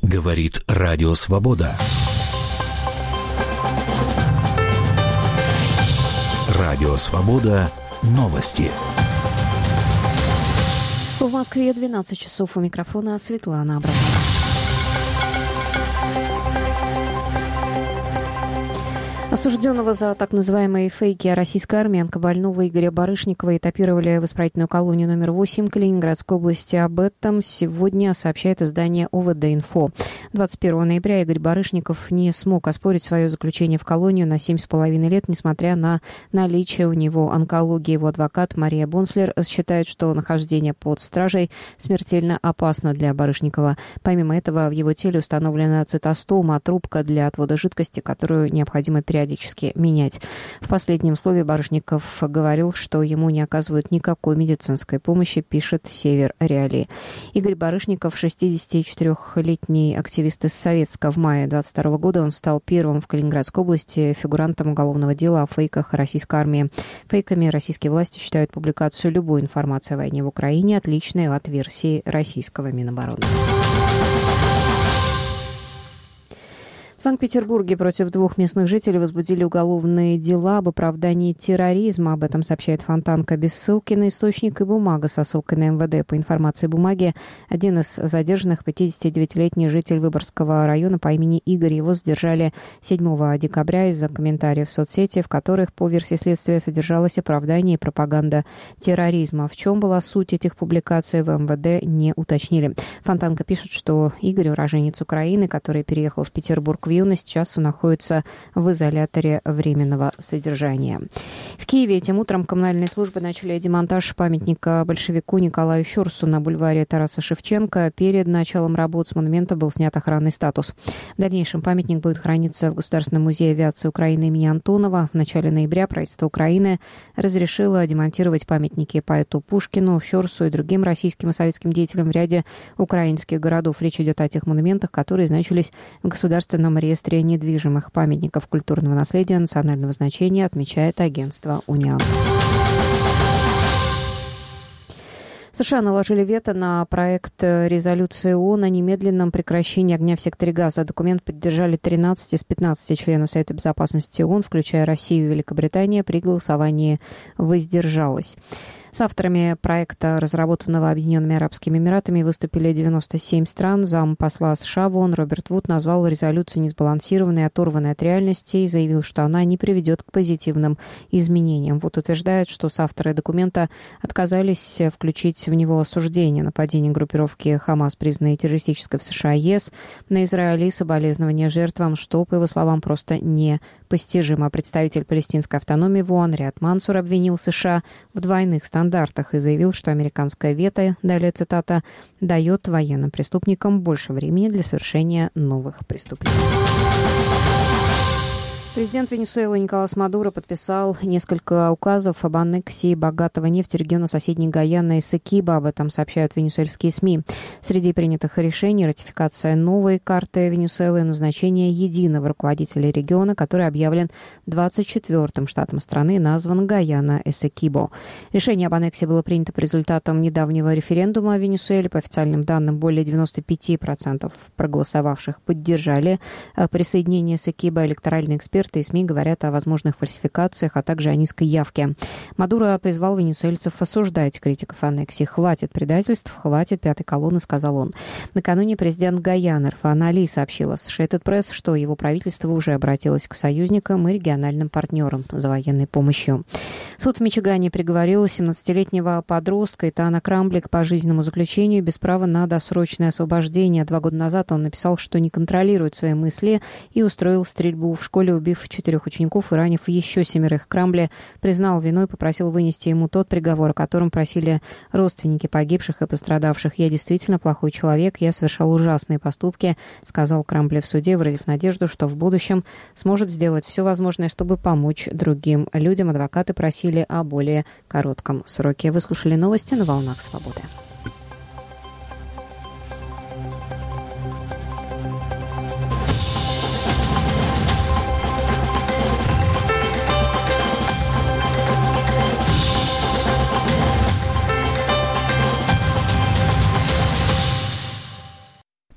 Говорит Радио Свобода. Радио Свобода. Новости. В Москве 12 часов. У микрофона Светлана Абрамова. Осужденного за так называемые фейки о российской армии онкобольного Игоря Барышникова этапировали в исправительную колонию номер 8 Калининградской области. Об этом сегодня сообщает издание ОВД-Инфо. 21 ноября Игорь Барышников не смог оспорить свое заключение в колонию на 7,5 лет, несмотря на наличие у него онкологии. Его адвокат Мария Бонслер считает, что нахождение под стражей смертельно опасно для Барышникова. Помимо этого, в его теле установлена цитостома, трубка для отвода жидкости, которую необходимо периодически менять. В последнем слове Барышников говорил, что ему не оказывают никакой медицинской помощи, пишет Север Реалии. Игорь Барышников, 64-летний активист из Советска. В мае 22 года он стал первым в Калининградской области фигурантом уголовного дела о фейках российской армии. Фейками российские власти считают публикацию любой информации о войне в Украине, отличной от версии российского Минобороны. В Санкт-Петербурге против 2 местных жителей возбудили уголовные дела об оправдании терроризма. Об этом сообщает Фонтанка без ссылки на источник и бумага со ссылкой на МВД. По информации бумаги, один из задержанных, 59-летний житель Выборгского района по имени Игорь. Его задержали 7 декабря из-за комментариев в соцсети, в которых, по версии следствия, содержалось оправдание и пропаганда терроризма. В чем была суть этих публикаций, в МВД не уточнили. Фонтанка пишет, что Игорь, уроженец Украины, который переехал в Петербург в юность, сейчас он находится в изоляторе временного содержания. В Киеве этим утром коммунальные службы начали демонтаж памятника большевику Николаю Щорсу на бульваре Тараса Шевченко. Перед началом работ с монумента был снят охранный статус. В дальнейшем памятник будет храниться в Государственном музее авиации Украины имени Антонова. В начале ноября правительство Украины разрешило демонтировать памятники поэту Пушкину, Щорсу и другим российским и советским деятелям в ряде украинских городов. Речь идет о тех монументах, которые значились в Государственном реестре недвижимых памятников культурного наследия национального значения, отмечает агентство «Униан». США наложили вето на проект резолюции ООН о немедленном прекращении огня в секторе Газа. Документ поддержали 13 из 15 членов Совета безопасности ООН, включая Россию и Великобританию. При голосовании воздержалась. С авторами проекта, разработанного Объединенными Арабскими Эмиратами, выступили 97 стран. Зампосла США в ООН Роберт Вуд назвал резолюцию несбалансированной, оторванной от реальности и заявил, что она не приведет к позитивным изменениям. Вуд утверждает, что соавторы документа отказались включить в него осуждение нападения группировки Хамас, признанной террористической в США и ЕС, на Израиль и соболезнования жертвам, что, по его словам, просто непостижимо. Представитель палестинской автономии в ООН Риад Мансур обвинил США в двойных стандартах и заявил, что американское вето, далее цитата, дает военным преступникам больше времени для совершения новых преступлений. Президент Венесуэлы Николас Мадуро подписал несколько указов об аннексии богатого нефтью региона соседней Гайаны Эсекиба. Об этом сообщают венесуэльские СМИ. Среди принятых решений ратификация новой карты Венесуэлы и назначение единого руководителя региона, который объявлен 24-м штатом страны и назван Гайана Эсекибо. Решение об аннексии было принято по результатам недавнего референдума в Венесуэле. По официальным данным, более 95% проголосовавших поддержали присоединение Эсекиба. Электоральные эксперты и СМИ говорят о возможных фальсификациях, а также о низкой явке. Мадуро призвал венесуэльцев осуждать критиков аннексии. «Хватит предательств, хватит пятой колонны», сказал он. Накануне президент Гайаны Ирфан Али сообщил Associated Press, что его правительство уже обратилось к союзникам и региональным партнерам за военной помощью. Суд в Мичигане приговорил 17-летнего подростка Итана Крамбли к пожизненному заключению без права на досрочное освобождение. 2 года назад он написал, что не контролирует свои мысли и устроил стрельбу в школе, убив 4 учеников и ранив еще 7. Крамбли признал вину и попросил вынести ему тот приговор, о котором просили родственники погибших и пострадавших. «Я действительно плохой человек, я совершал ужасные поступки», сказал Крамбли в суде, выразив надежду, что в будущем сможет сделать все возможное, чтобы помочь другим людям. Адвокаты просили о более коротком сроке. Вы слушали новости на «Волнах Свободы».